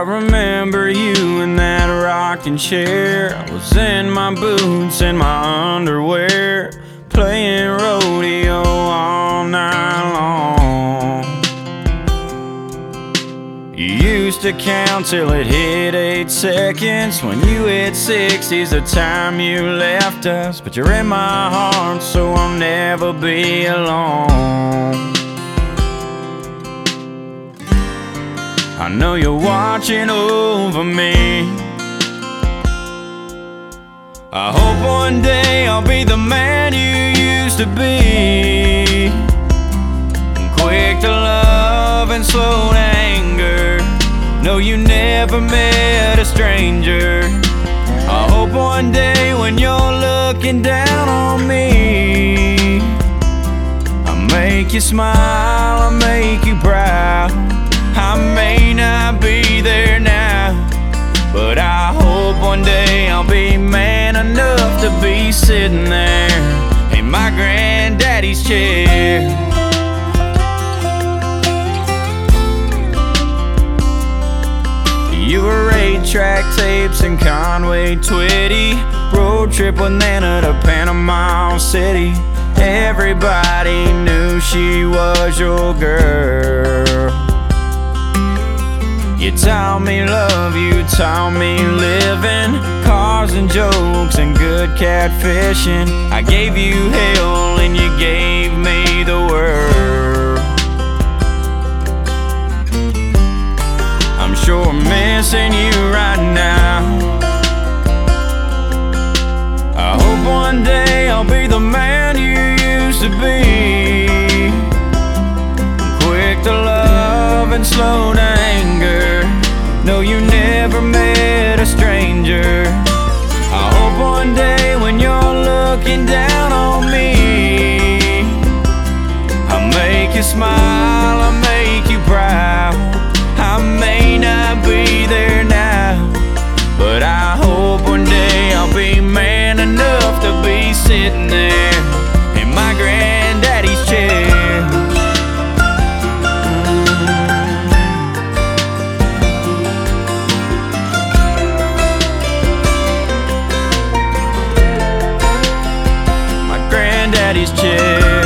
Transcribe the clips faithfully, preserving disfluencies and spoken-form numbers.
remember you in that rocking chair. I was in my boots and my underwear, playing rodeo all night long. You used to count till it hit eight seconds. When you hit sixty's the time you left us. But you're in my heart, so I'll never be alone. I know you're watching over me. I hope one day I'll be the man you used to be, quick to love and slow to anger. No, you never met a stranger. I hope one day when you're looking down on me, I'll make you smile, I'll make you proud. I may not be there now, but I hope one day I'll be man enough to be sitting there in my granddaddy's chair. You were eight-track tapes in Conway Twitty, road trip with Nana to Panama City. Everybody knew she was your girl. You taught me love, you taught me living, cars and jokes and good catfishing. I gave you hell and you gave me the world. I'm sure missing you right now. I hope one day I'll be the man you used to be, quick to love and slow to anger. No, you never met a stranger. I hope one day when you're looking down on me, I'll make you smile, I'll make you proud. I may not be there now, but I hope one day I'll be man enough to be sitting there in my granddaddy's chair. Daddy's chair.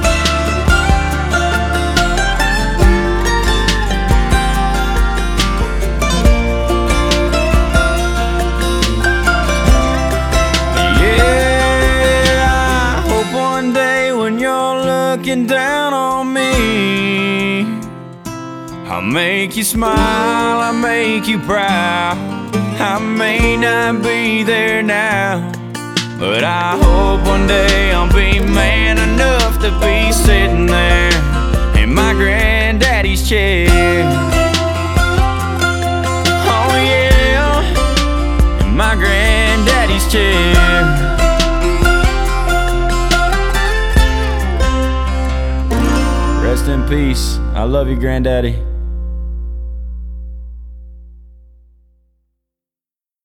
Yeah, I hope one day when you're looking down on me, I'll make you smile, I'll make you proud. I may not be there now, but I hope one day I'll be man enough to be sitting there in my granddaddy's chair. Oh yeah, in my granddaddy's chair. Rest in peace. I love you, Granddaddy.